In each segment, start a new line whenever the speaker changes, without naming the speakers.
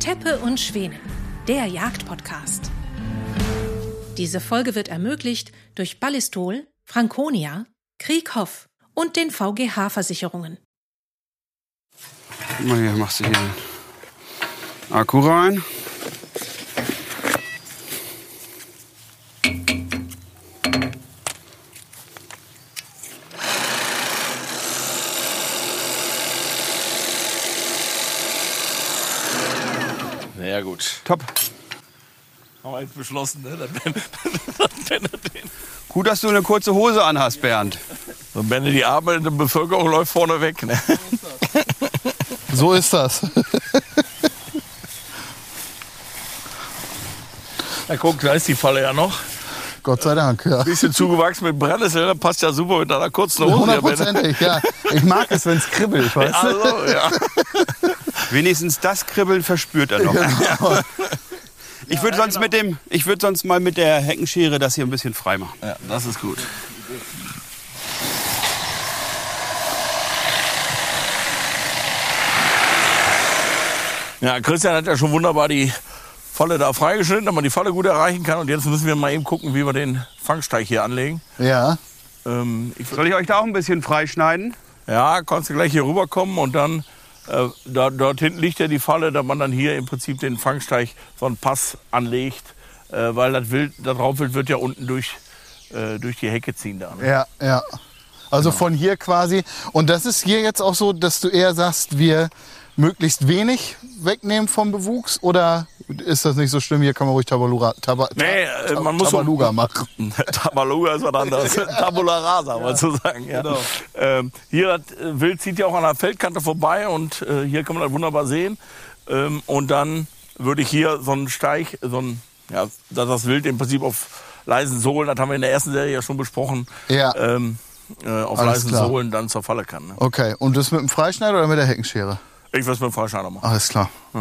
Teppe und Schwäne, der Jagdpodcast. Diese Folge wird ermöglicht durch Ballistol, Franconia, Krieghoff und den VGH-Versicherungen.
Guck mal hier, machst du hier den Akku rein.
Sehr gut.
Top.
Haben wir jetzt beschlossen, ne?
Gut, dass du eine kurze Hose anhast, Bernd.
Und wenn die arbeitende Bevölkerung läuft vorne weg. Ne?
So ist das.
Na guck, da ist die Falle ja noch.
Gott sei Dank, ja.
Ein bisschen zugewachsen mit Brennnessel, das passt ja super mit einer kurzen Hose.
100%, ja. Ich mag es, wenn es kribbelt, weißt du?
Also, ja.
Wenigstens das Kribbeln verspürt er noch.
Genau.
Ich würde sonst mal mit der Heckenschere das hier ein bisschen frei machen.
Ja, das ist gut. Ja, Christian hat ja schon wunderbar die Falle da freigeschnitten, damit man die Falle gut erreichen kann. Und jetzt müssen wir mal eben gucken, wie wir den Fangsteig hier anlegen.
Ja.
Soll ich euch da auch ein bisschen freischneiden?
Ja, kannst du gleich hier rüberkommen und dann, dort hinten liegt ja die Falle, da man dann hier im Prinzip den Fangsteig, so einen Pass anlegt, weil das Raubwild wird ja unten durch die Hecke ziehen da. Ne?
Ja, ja. Also von hier quasi. Und das ist hier jetzt auch so, dass du eher sagst, wir möglichst wenig wegnehmen vom Bewuchs? Oder ist das nicht so schlimm? Hier kann man ruhig Tabaluga machen.
Tabaluga ist was anderes. Tabula rasa, mal zu sagen. Ja.
Genau.
Hier, das Wild zieht ja auch an der Feldkante vorbei und hier kann man das wunderbar sehen. Und dann würde ich hier so einen Steig, dass das Wild im Prinzip auf leisen Sohlen, das haben wir in der ersten Serie ja schon besprochen,
Ja.
auf
Alles
leisen
klar.
Sohlen dann zur Falle kann. Ne?
Okay. Und das mit dem Freischneider oder mit der Heckenschere?
Ich will es mit dem Freischneider machen.
Alles klar.
Ja.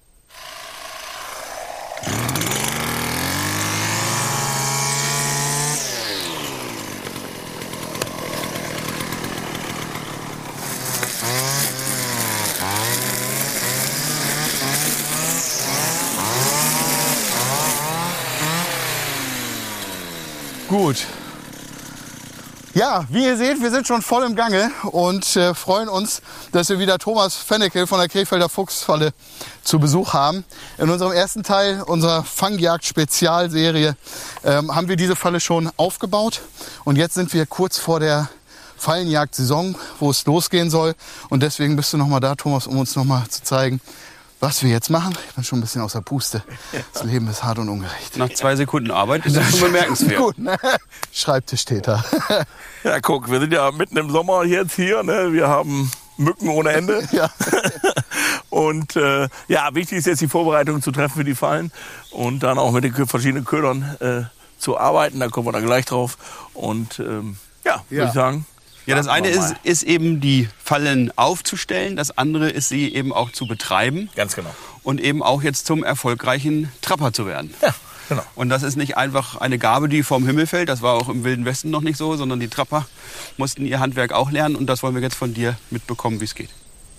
Gut. Ja, wie ihr seht, wir sind schon voll im Gange und freuen uns, dass wir wieder Thomas Fennecke von der Krefelder Fuchsfalle zu Besuch haben. In unserem ersten Teil unserer Fangjagd-Spezialserie haben wir diese Falle schon aufgebaut und jetzt sind wir kurz vor der Fallenjagd-Saison, wo es losgehen soll. Und deswegen bist du noch mal da, Thomas, um uns noch mal zu zeigen, was wir jetzt machen. Ich bin schon ein bisschen außer Puste. Das Leben ist hart und ungerecht.
Nach 2 Sekunden Arbeit ist das schon bemerkenswert.
Gut, ne? Schreibtischtäter.
Ja, guck, wir sind ja mitten im Sommer jetzt hier. Ne? Wir haben Mücken ohne Ende.
Ja.
Und wichtig ist jetzt die Vorbereitung zu treffen für die Fallen und dann auch mit den verschiedenen Ködern zu arbeiten. Da kommen wir dann gleich drauf. Und würde ich sagen.
Ja, das eine ist eben die Fallen aufzustellen, das andere ist sie eben auch zu betreiben.
Ganz genau.
Und eben auch jetzt zum erfolgreichen Trapper zu werden.
Ja, genau.
Und das ist nicht einfach eine Gabe, die vom Himmel fällt, das war auch im Wilden Westen noch nicht so, sondern die Trapper mussten ihr Handwerk auch lernen und das wollen wir jetzt von dir mitbekommen, wie es geht.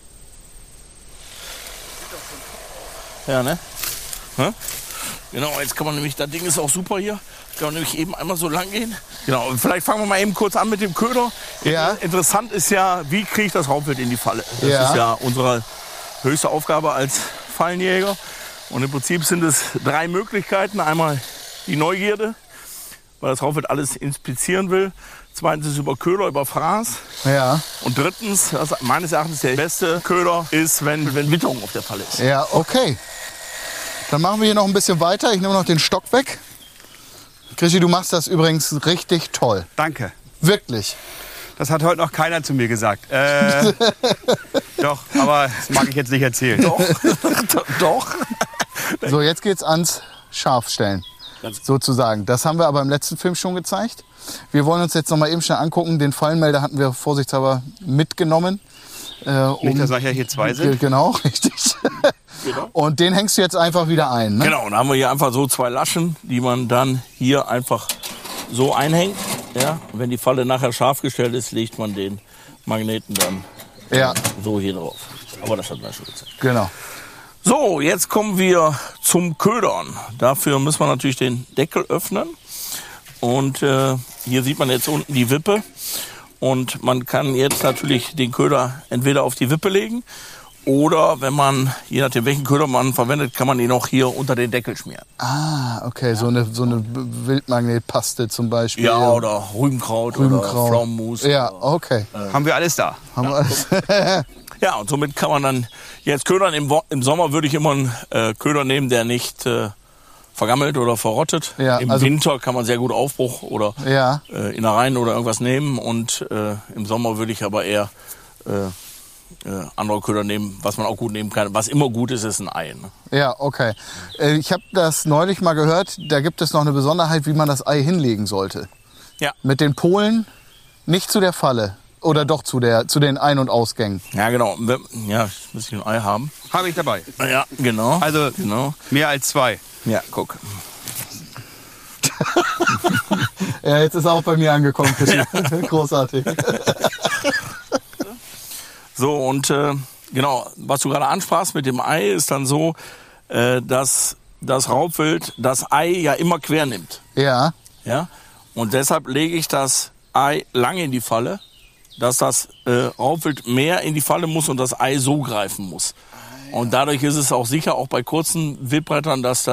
Ja, ne? Hm? Genau, jetzt kann man nämlich, das Ding ist auch super hier, kann man nämlich eben einmal so lang gehen. Genau, vielleicht fangen wir mal eben kurz an mit dem Köder.
Ja.
Interessant ist ja, wie kriege ich das Raubwild in die Falle? Das ist ja unsere höchste Aufgabe als Fallenjäger. Und im Prinzip sind es 3 Möglichkeiten. Einmal die Neugierde, weil das Raubwild alles inspizieren will. Zweitens ist über Köder, über Fraß.
Ja.
Und drittens, was meines Erachtens der beste Köder ist, wenn Witterung auf der Falle ist.
Ja, okay. Dann machen wir hier noch ein bisschen weiter. Ich nehme noch den Stock weg. Krischi, du machst das übrigens richtig toll.
Danke.
Wirklich.
Das hat heute noch keiner zu mir gesagt. Doch, aber das mag ich jetzt nicht erzählen.
Doch.
So, jetzt geht's ans Scharfstellen. Sozusagen. Das haben wir aber im letzten Film schon gezeigt. Wir wollen uns jetzt noch mal eben schnell angucken. Den Fallenmelder hatten wir vorsichtshalber mitgenommen.
Nicht, dass nachher hier 2 sind.
Genau, richtig.
Genau.
Und den hängst du jetzt einfach wieder ein, ne?
Genau, und dann haben wir hier einfach so 2 Laschen, die man dann hier einfach so einhängt. Ja? Und wenn die Falle nachher scharf gestellt ist, legt man den Magneten dann
Ja.
so hier drauf. Aber das hat man schon gezeigt.
Genau.
So, jetzt kommen wir zum Ködern. Dafür müssen wir natürlich den Deckel öffnen. Und hier sieht man jetzt unten die Wippe. Und man kann jetzt natürlich den Köder entweder auf die Wippe legen oder wenn man, je nachdem welchen Köder man verwendet, kann man ihn auch hier unter den Deckel schmieren.
Ah, okay, so eine Wildmagnetpaste zum Beispiel.
Ja, oder Rübenkraut oder Pflaumenmus.
Ja, okay.
Haben wir alles da.
Haben wir alles.
Ja, und somit kann man dann jetzt ködern. Im Sommer würde ich immer einen Köder nehmen, der nicht vergammelt oder verrottet.
Ja,
Im
also
Winter kann man sehr gut Aufbruch oder Innereien oder irgendwas nehmen. Und im Sommer würde ich aber eher andere Köder nehmen, was man auch gut nehmen kann. Was immer gut ist, ist ein Ei. Ne?
Ja, okay. Ich habe das neulich mal gehört, da gibt es noch eine Besonderheit, wie man das Ei hinlegen sollte.
Ja.
Mit den Polen nicht zu der Falle. Oder doch zu den Ein- und Ausgängen.
Ja, genau. Ja, ich muss ein Ei haben.
Habe ich dabei.
Ja, genau.
Also
genau.
Mehr als 2.
Ja, guck.
Ja, jetzt ist er auch bei mir angekommen. Großartig.
So, und genau, was du gerade ansprachst mit dem Ei, ist dann so, dass das Raubwild das Ei ja immer quer nimmt.
Ja.
Ja? Und deshalb lege ich das Ei lange in die Falle, dass das Raubwild mehr in die Falle muss und das Ei so greifen muss. Und dadurch ist es auch sicher, auch bei kurzen Wildbrettern, dass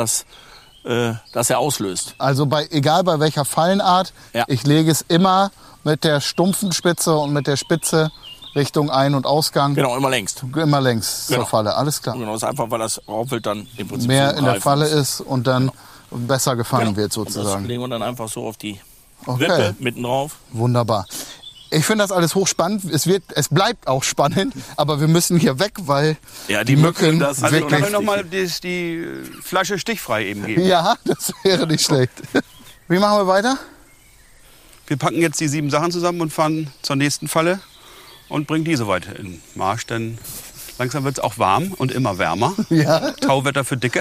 er auslöst.
Also egal bei welcher Fallenart, ich lege es immer mit der stumpfen Spitze und mit der Spitze Richtung Ein- und Ausgang.
Genau, immer längst.
Immer längs zur Falle, alles klar.
Genau, das ist einfach, weil das Raubwild dann im Prinzip
mehr
so
in der Falle
muss.
Ist und dann besser gefangen wird
Und
sozusagen.
das legen wir dann einfach so auf die
Okay.
Wippe mitten drauf.
Wunderbar. Ich finde das alles hochspannend. Es bleibt auch spannend, aber wir müssen hier weg, weil die Mücken
das
Also
wirklich...
können wir nochmal die Flasche stichfrei eben geben.
Ja, das wäre nicht schlecht. Wie machen wir weiter?
Wir packen jetzt die 7 Sachen zusammen und fahren zur nächsten Falle und bringen diese weiter in Marsch, denn langsam wird es auch warm und immer wärmer.
Ja.
Tauwetter für Dicke.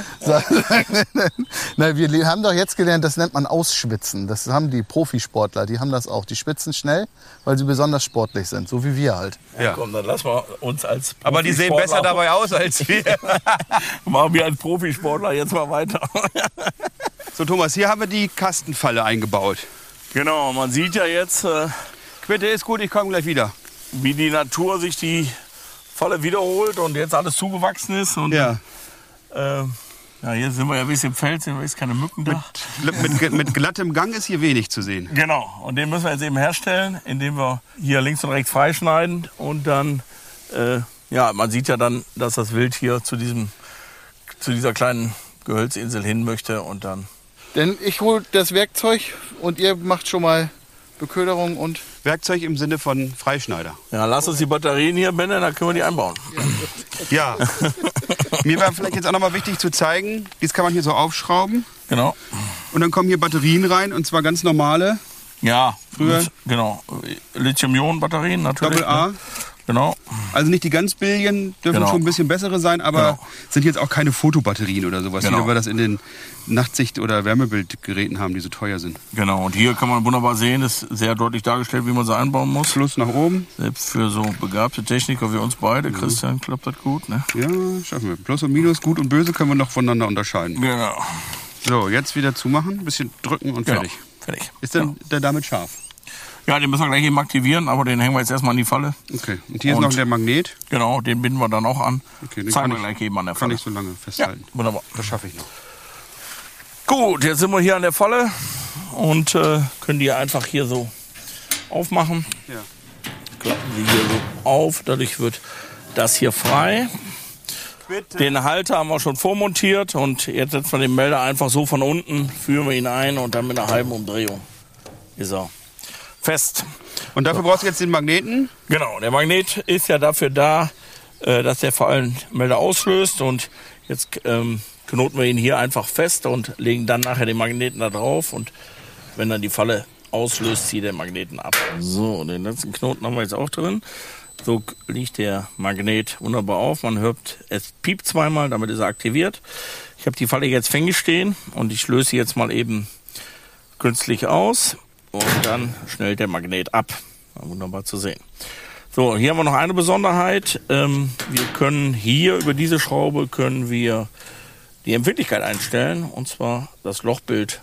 Na, wir haben doch jetzt gelernt, das nennt man Ausschwitzen. Das haben die Profisportler, die haben das auch. Die schwitzen schnell, weil sie besonders sportlich sind, so wie wir halt.
Ja.
Komm, dann lassen wir uns als
Aber die sehen besser dabei aus als wir.
Machen wir als Profisportler jetzt mal weiter.
So Thomas, hier haben wir die Kastenfalle eingebaut.
Genau, man sieht ja jetzt,
Quitte ist gut, ich komme gleich wieder.
wie die Natur sich die Falle wiederholt und jetzt alles zugewachsen ist. Und,
Ja.
Hier sind wir ja ein bisschen im Feld, sind wir jetzt keine Mücken da.
Mit glattem Gang ist hier wenig zu sehen.
Genau, und den müssen wir jetzt eben herstellen, indem wir hier links und rechts freischneiden. Und dann, man sieht ja dann, dass das Wild hier zu dieser kleinen Gehölzinsel hin möchte. Und dann.
Denn ich hole das Werkzeug und ihr macht schon mal Beköderung und...
Werkzeug im Sinne von Freischneider.
Ja, lass uns die Batterien hier, Benne, dann können wir die einbauen.
Ja. Mir wäre vielleicht jetzt auch noch mal wichtig zu zeigen, dies kann man hier so aufschrauben.
Genau.
Und dann kommen hier Batterien rein, und zwar ganz normale.
Ja,
Früher?
Genau. Lithium-Ionen-Batterien natürlich.
Doppel-A.
Ne? Genau.
Also nicht die ganz billigen, dürfen schon ein bisschen bessere sein, aber sind jetzt auch keine Fotobatterien oder sowas, wie wir das in den Nachtsicht- oder Wärmebildgeräten haben, die so teuer sind.
Genau, und hier kann man wunderbar sehen, ist sehr deutlich dargestellt, wie man sie einbauen muss.
Schluss nach oben.
Selbst für so begabte Techniker wie uns beide, Christian, klappt das gut, ne?
Ja, schaffen wir. Plus und Minus, Gut und Böse können wir noch voneinander unterscheiden.
Genau.
So, jetzt wieder zumachen, ein bisschen drücken und fertig.
Fertig.
Ist denn der damit scharf?
Ja, den müssen wir gleich eben aktivieren, aber den hängen wir jetzt erstmal in die Falle.
Okay, und hier ist noch der Magnet.
Genau, den binden wir dann auch an.
Okay, den
zeigen wir gleich eben an der
kann
Falle.
ich so lange festhalten.
Ja, wunderbar.
Das schaffe ich noch.
Gut, jetzt sind wir hier an der Falle und können die einfach hier so aufmachen.
Ja.
Klappen sie hier so auf, dadurch wird das hier frei.
Bitte.
Den Halter haben wir schon vormontiert und jetzt setzen wir den Melder einfach so von unten, führen wir ihn ein und dann mit einer halben Umdrehung ist er fest.
Und dafür brauchst du jetzt den Magneten?
Genau, der Magnet ist ja dafür da, dass der Fallenmelder auslöst und jetzt knoten wir ihn hier einfach fest und legen dann nachher den Magneten da drauf und wenn dann die Falle auslöst, zieht der Magneten ab. So, den letzten Knoten haben wir jetzt auch drin. So liegt der Magnet wunderbar auf. Man hört, es piept zweimal, damit ist er aktiviert. Ich habe die Falle jetzt fängig stehen und ich löse sie jetzt mal eben künstlich aus und dann schnellt der Magnet ab. Wunderbar zu sehen. So, hier haben wir noch eine Besonderheit. Wir können hier über diese Schraube die Empfindlichkeit einstellen, und zwar das Lochbild.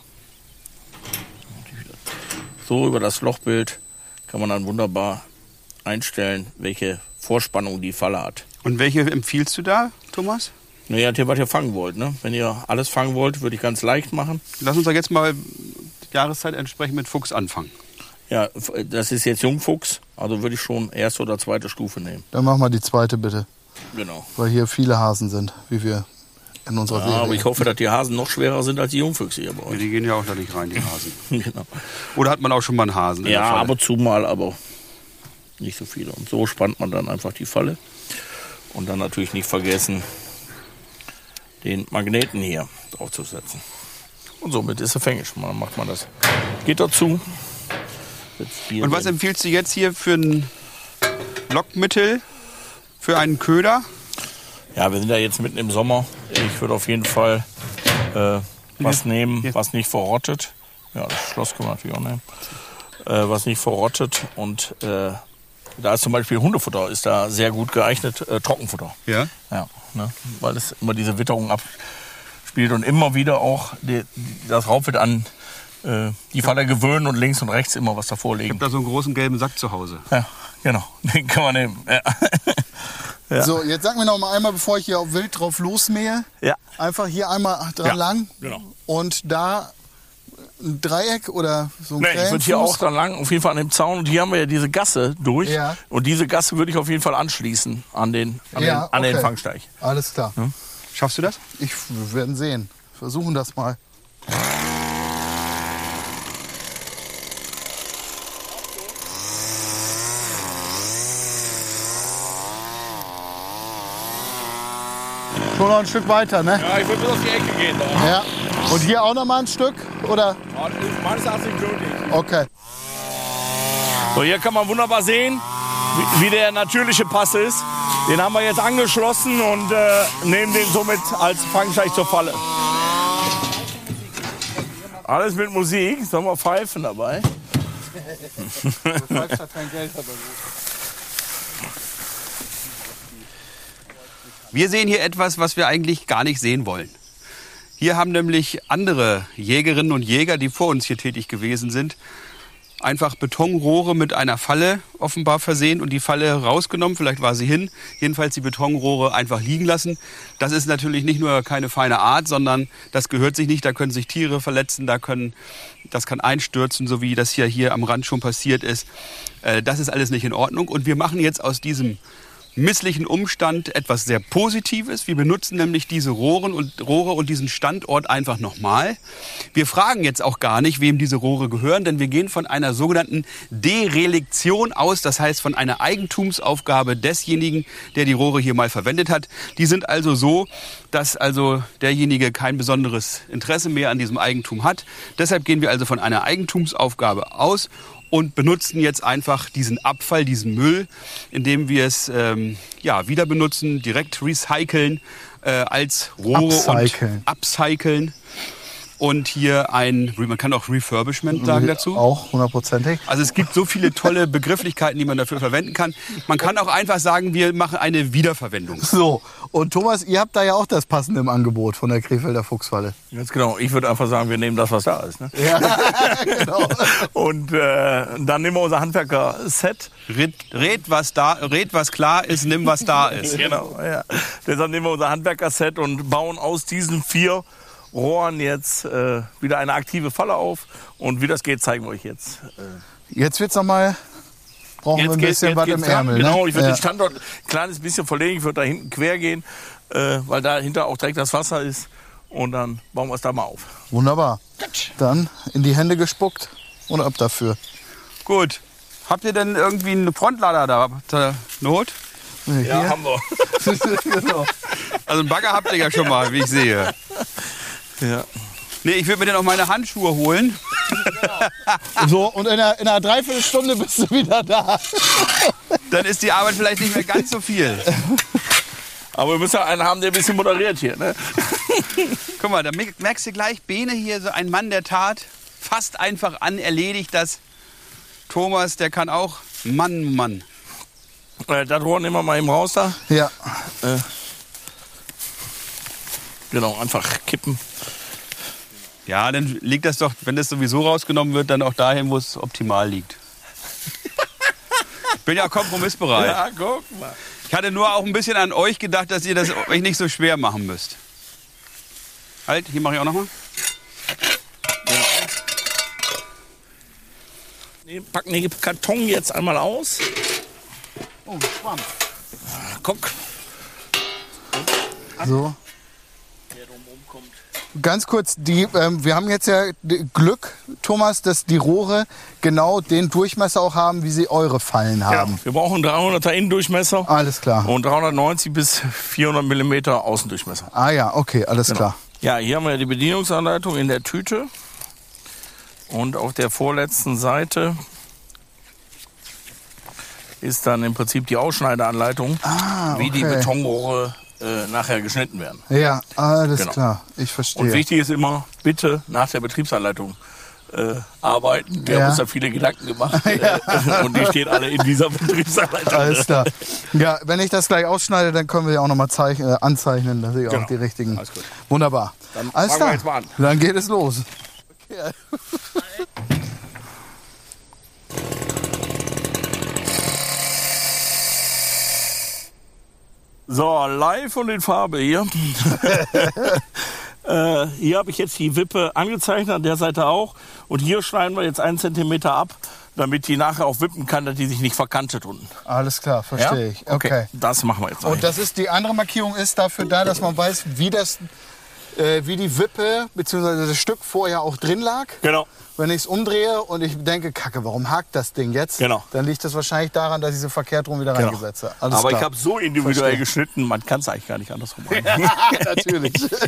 So, über das Lochbild kann man dann wunderbar einstellen, welche Vorspannung die Falle hat.
Und welche empfiehlst du da, Thomas?
Naja, was ihr fangen wollt. Ne? Wenn ihr alles fangen wollt, würde ich ganz leicht machen.
Lass uns doch jetzt mal die Jahreszeit entsprechend mit Fuchs anfangen.
Ja, das ist jetzt Jungfuchs, also würde ich schon erste oder zweite Stufe nehmen.
Dann machen wir die zweite bitte.
Genau.
Weil hier viele Hasen sind, wie wir in unserer Serie.
Aber ich hoffe, dass die Hasen noch schwerer sind als die Jungfüchse hier bei euch.
Die gehen ja auch da nicht rein, die Hasen.
Genau.
Oder hat man auch schon mal einen Hasen?
Ja, ab und zu mal, aber nicht so viele. Und so spannt man dann einfach die Falle. Und dann natürlich nicht vergessen, den Magneten hier draufzusetzen. Und somit ist er fängisch. Dann macht man das Gitter zu.
Und was empfiehlst du jetzt hier für ein Lockmittel, für einen Köder?
Ja, wir sind ja jetzt mitten im Sommer. Ich würde auf jeden Fall was nehmen, was nicht verrottet. Ja, das Schloss können wir natürlich auch nehmen. Was nicht verrottet. Und da ist zum Beispiel Hundefutter ist da sehr gut geeignet. Trockenfutter.
Ja?
Ja, ne? Weil es immer diese Witterung abspielt und immer wieder auch das Raubwild an die Falle gewöhnen und links und rechts immer was davor legen.
Ich habe da so einen großen gelben Sack zu Hause.
Ja, genau. Den kann man nehmen. Ja.
Ja. So, jetzt sag mir noch mal einmal, bevor ich hier auf wild drauf losmähe.
Ja.
Einfach hier einmal dran lang.
Genau.
Und da ein Dreieck oder so ein
Nee, ich würde hier auch dran lang, auf jeden Fall an dem Zaun. Und hier haben wir ja diese Gasse durch.
Ja.
Und diese Gasse würde ich auf jeden Fall anschließen an den Fangsteig.
Alles klar.
Hm?
Schaffst du das?
Wir werden sehen. Versuchen das mal. Schon noch ein Stück weiter, ne?
Ja, ich würde bis auf die Ecke gehen. Da.
Ja. Und hier auch noch mal ein Stück, oder?
Ja, meines Erachtens nicht nötig.
Okay.
So, hier kann man wunderbar sehen, wie der natürliche Pass ist. Den haben wir jetzt angeschlossen und nehmen den somit als Fangsteig zur Falle. Alles mit Musik, sollen wir pfeifen dabei?
Wir sehen hier etwas, was wir eigentlich gar nicht sehen wollen. Hier haben nämlich andere Jägerinnen und Jäger, die vor uns hier tätig gewesen sind, einfach Betonrohre mit einer Falle offenbar versehen und die Falle rausgenommen. Vielleicht war sie hin. Jedenfalls die Betonrohre einfach liegen lassen. Das ist natürlich nicht nur keine feine Art, sondern das gehört sich nicht. Da können sich Tiere verletzen, das kann einstürzen, so wie das hier am Rand schon passiert ist. Das ist alles nicht in Ordnung. Und wir machen jetzt aus diesem misslichen Umstand etwas sehr Positives. Wir benutzen nämlich diese Rohre und diesen Standort einfach nochmal. Wir fragen jetzt auch gar nicht, wem diese Rohre gehören, denn wir gehen von einer sogenannten Derelektion aus, das heißt von einer Eigentumsaufgabe desjenigen, der die Rohre hier mal verwendet hat. Die sind also so, dass also derjenige kein besonderes Interesse mehr an diesem Eigentum hat. Deshalb gehen wir also von einer Eigentumsaufgabe aus und benutzen jetzt einfach diesen Abfall, diesen Müll, indem wir es wieder benutzen, direkt recyceln als Rohre und upcyclen. Und hier man kann auch Refurbishment sagen dazu.
Auch hundertprozentig.
Also es gibt so viele tolle Begrifflichkeiten, die man dafür verwenden kann. Man kann auch einfach sagen, wir machen eine Wiederverwendung.
So, und Thomas, ihr habt da ja auch das Passende im Angebot von der Krefelder Fuchsfalle.
Ganz genau. Ich würde einfach sagen, wir nehmen das, was da ist. Ne?
Ja, genau.
Und dann nehmen wir unser Handwerker-Set.
Red, was klar ist, nimm, was da ist.
Genau, ja. Deshalb nehmen wir unser Handwerker-Set und bauen aus diesen 4 Rohren jetzt wieder eine aktive Falle auf. Und wie das geht, zeigen wir euch jetzt.
Jetzt wird's brauchen wir ein bisschen was im Ärmel.
Genau,
ne?
Ich würde den Standort ein kleines bisschen verlegen. Ich würde da hinten quer gehen, weil dahinter auch direkt das Wasser ist. Und dann bauen wir es da mal auf.
Wunderbar. Dann in die Hände gespuckt und ab dafür.
Gut. Habt ihr denn irgendwie einen Frontlader da zur Not?
Ja, haben wir.
Genau.
Also einen Bagger habt ihr ja schon mal, wie ich sehe.
Ja.
Nee, ich würde mir dann auch meine Handschuhe holen.
So, und in einer Dreiviertelstunde bist du wieder da.
Dann ist die Arbeit vielleicht nicht mehr ganz so viel.
Aber wir müssen ja einen haben, der ein bisschen moderiert hier. Ne?
Guck mal, da merkst du gleich, Bene hier, so ein Mann der Tat. Fasst einfach an, erledigt das. Thomas, der kann auch. Mann.
Das Rohr nehmen wir mal eben raus da.
Ja.
Genau, einfach kippen.
Ja, dann liegt das doch, wenn das sowieso rausgenommen wird, dann auch dahin, wo es optimal liegt. Ich bin ja kompromissbereit.
Ja, guck mal.
Ich hatte nur auch ein bisschen an euch gedacht, dass ihr das euch nicht so schwer machen müsst. Halt, hier mache ich auch nochmal.
Genau. Packen den Karton jetzt einmal aus.
Oh, spannend.
Guck.
So. Ganz kurz, wir haben jetzt ja Glück, Thomas, dass die Rohre genau den Durchmesser auch haben, wie sie eure Fallen haben.
Ja, wir brauchen 300er Innendurchmesser.
Alles klar.
Und 390 bis 400 mm Außendurchmesser.
Ah ja, okay, alles klar.
Ja, hier haben wir die Bedienungsanleitung in der Tüte. Und auf der vorletzten Seite ist dann im Prinzip die Ausschneideranleitung, wie die Betonrohre nachher geschnitten werden.
Ja, alles klar, ich verstehe.
Und wichtig ist immer, bitte nach der Betriebsanleitung arbeiten. Wir haben uns da viele Gedanken gemacht und die stehen alle in dieser Betriebsanleitung.
Alles klar. Ja, wenn ich das gleich ausschneide, dann können wir ja auch nochmal anzeichnen, dass ich auch die richtigen...
Alles gut.
Wunderbar.
Dann
alles
fangen
klar.
wir jetzt mal an.
Dann geht es los. Okay.
So, live und in Farbe hier. Hier habe ich jetzt die Wippe angezeichnet, an der Seite auch. Und hier schneiden wir jetzt 1 cm ab, damit die nachher auch wippen kann, dass die sich nicht verkantet unten.
Alles klar, verstehe ich. Okay.
Das machen wir jetzt noch.
Und das ist, die andere Markierung ist dafür da, dass man weiß, wie die Wippe bzw. das Stück vorher auch drin lag.
Genau.
Wenn ich es umdrehe und ich denke, Kacke, warum hakt das Ding jetzt?
Genau.
Dann liegt das wahrscheinlich daran, dass ich sie verkehrt rum wieder reingesetzt habe. Alles
Aber
klar.
ich habe so individuell geschnitten, man kann es eigentlich gar nicht andersrum machen.
Natürlich.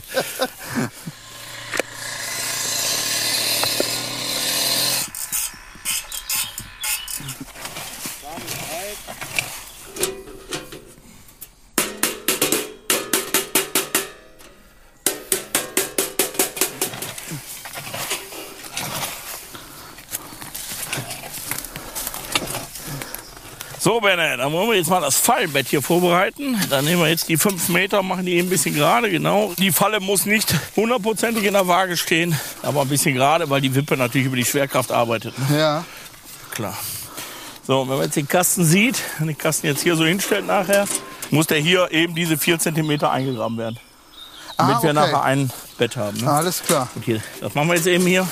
So, Benne, dann wollen wir jetzt mal das Fallenbett hier vorbereiten. Dann nehmen wir jetzt die 5 Meter, machen die eben ein bisschen gerade, genau. Die Falle muss nicht 100%ig in der Waage stehen, aber ein bisschen gerade, weil die Wippe natürlich über die Schwerkraft arbeitet.
Ja.
Klar. So, wenn man jetzt den Kasten sieht, wenn den Kasten jetzt hier so hinstellt nachher, muss der hier eben diese 4 cm eingegraben werden. Damit wir nachher ein Bett haben. Ne?
Alles klar.
Und hier, das machen wir jetzt eben hier.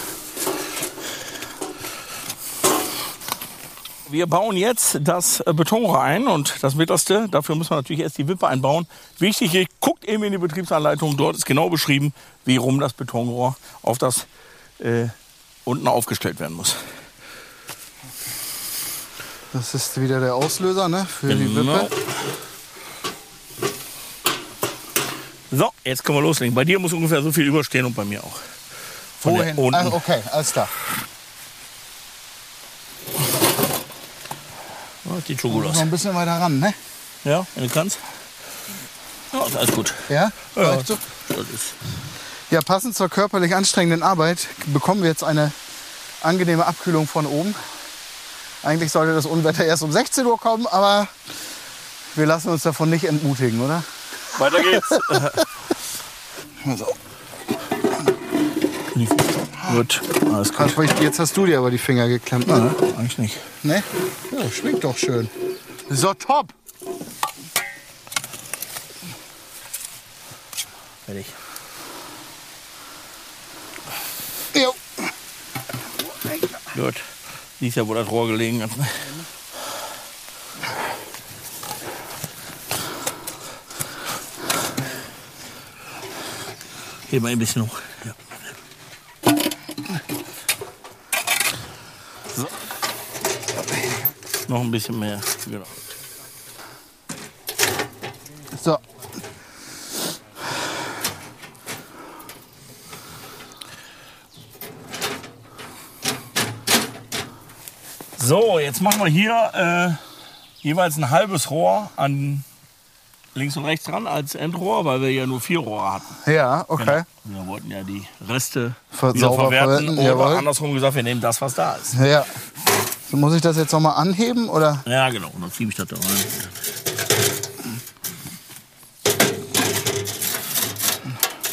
Wir bauen jetzt das Betonrohr ein und das Mittelste, dafür müssen wir natürlich erst die Wippe einbauen. Wichtig, ihr guckt eben in die Betriebsanleitung, dort ist genau beschrieben, wie rum das Betonrohr auf das unten aufgestellt werden muss.
Das ist wieder der Auslöser, ne, für die Wippe.
So, jetzt können wir loslegen. Bei dir muss ungefähr so viel überstehen und bei mir auch.
Wohin? Ah, okay, alles klar.
Das sieht schon gut aus.
Noch ein bisschen weiter ran, ne?
Ja, wenn du kannst. Ja, ist alles gut.
Ja?
Ja,
So?
das ist
Ja, passend zur körperlich anstrengenden Arbeit bekommen wir jetzt eine angenehme Abkühlung von oben. Eigentlich sollte das Unwetter erst um 16 Uhr kommen, aber wir lassen uns davon nicht entmutigen, oder?
Weiter geht's.
So.
Gut, alles gut.
Jetzt hast du dir aber die Finger geklemmt, ne?
Ja, eigentlich nicht.
Ne? Ja, schwingt doch schön. So, top!
Fertig.
Jo.
Gut. Siehst ja, wo das Rohr gelegen hat. Ne? Hier mal ein bisschen hoch. Ja. So. Noch ein bisschen mehr. Genau.
So.
So, jetzt machen wir hier jeweils ein halbes Rohr an links und rechts dran als Endrohr, weil wir ja nur 4 Rohre hatten.
Ja, okay.
Genau. Wir wollten ja die Reste
Sauber
wieder verwerten oder
jawohl.
andersrum gesagt, wir nehmen das, was da ist.
Ja. So, muss ich das jetzt noch mal anheben, oder?
Ja, genau. Und dann schiebe ich das da rein.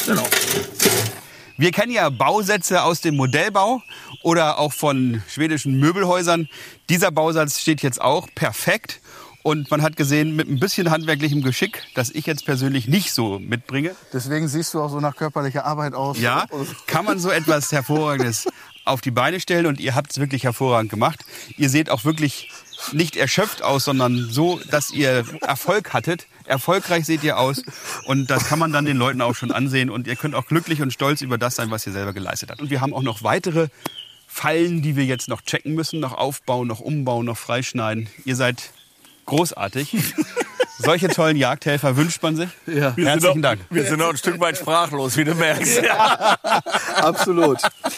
Genau.
Wir kennen ja Bausätze aus dem Modellbau oder auch von schwedischen Möbelhäusern. Dieser Bausatz steht jetzt auch perfekt. Und man hat gesehen, mit ein bisschen handwerklichem Geschick, das ich jetzt persönlich nicht so mitbringe.
Deswegen siehst du auch so nach körperlicher Arbeit aus.
Ja, kann man so etwas Hervorragendes auf die Beine stellen. Und ihr habt es wirklich hervorragend gemacht. Ihr seht auch wirklich nicht erschöpft aus, sondern so, dass ihr Erfolg hattet. Erfolgreich seht ihr aus. Und das kann man dann den Leuten auch schon ansehen. Und ihr könnt auch glücklich und stolz über das sein, was ihr selber geleistet habt. Und wir haben auch noch weitere Fallen, die wir jetzt noch checken müssen. Noch aufbauen, noch umbauen, noch freischneiden. Ihr seid großartig. Solche tollen Jagdhelfer wünscht man sich.
Ja.
Herzlichen Dank.
Wir sind noch ein Stück weit sprachlos, wie du merkst. Ja.
Absolut.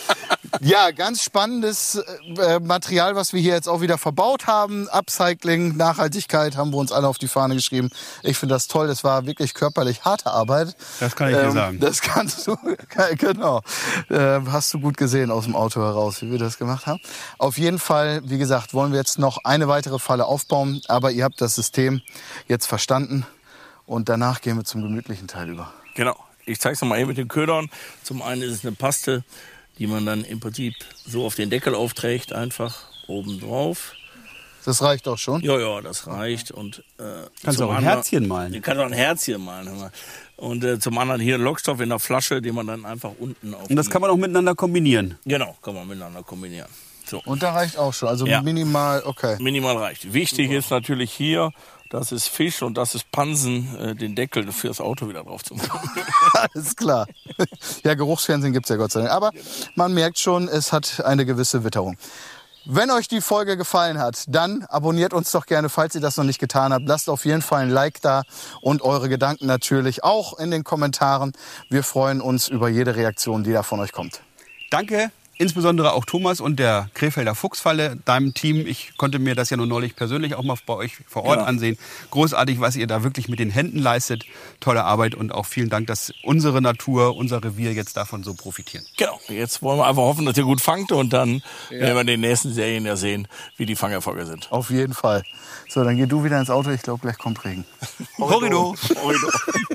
Ja, ganz spannendes Material, was wir hier jetzt auch wieder verbaut haben. Upcycling, Nachhaltigkeit haben wir uns alle auf die Fahne geschrieben. Ich finde das toll. Das war wirklich körperlich harte Arbeit.
Das kann ich dir sagen.
Das kannst du, genau. Hast du gut gesehen aus dem Auto heraus, wie wir das gemacht haben. Auf jeden Fall, wie gesagt, wollen wir jetzt noch eine weitere Falle aufbauen. Aber ihr habt das System jetzt verstanden. Und danach gehen wir zum gemütlichen Teil über.
Genau. Ich zeige es nochmal eben mit den Ködern. Zum einen ist es eine Paste, die man dann im Prinzip so auf den Deckel aufträgt, einfach oben drauf.
Das reicht auch schon?
Ja, das reicht. Und
kannst du auch ein Herzchen malen.
Du kannst auch ein Herzchen malen. Hör mal. Und zum anderen hier Lockstoff in der Flasche, den man dann einfach unten auf.
Und das kann man auch miteinander kombinieren.
Genau, kann man miteinander kombinieren. So.
Und da reicht auch schon, also
ja.
Minimal, okay.
Minimal reicht. Wichtig ist natürlich hier, das ist Fisch und das ist Pansen, den Deckel für das Auto wieder drauf zu machen.
Alles klar. Ja, Geruchsfernsehen gibt's ja Gott sei Dank. Aber man merkt schon, es hat eine gewisse Witterung. Wenn euch die Folge gefallen hat, dann abonniert uns doch gerne, falls ihr das noch nicht getan habt. Lasst auf jeden Fall ein Like da und eure Gedanken natürlich auch in den Kommentaren. Wir freuen uns über jede Reaktion, die da von euch kommt.
Danke. Insbesondere auch Thomas und der Krefelder Fuchsfalle, deinem Team. Ich konnte mir das ja nur neulich persönlich auch mal bei euch vor Ort ansehen. Großartig, was ihr da wirklich mit den Händen leistet. Tolle Arbeit und auch vielen Dank, dass unsere Natur, unser Revier jetzt davon so profitieren.
Genau, jetzt wollen wir einfach hoffen, dass ihr gut fangt und dann werden wir in den nächsten Serien ja sehen, wie die Fangerfolge sind.
Auf jeden Fall. So, dann geh du wieder ins Auto. Ich glaube, gleich kommt Regen.
Horrido.
Horrido.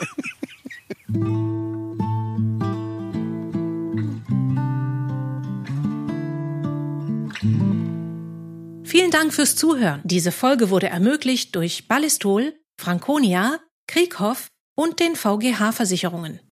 Vielen Dank fürs Zuhören. Diese Folge wurde ermöglicht durch Ballistol, Franconia, Krieghoff und den VGH Versicherungen.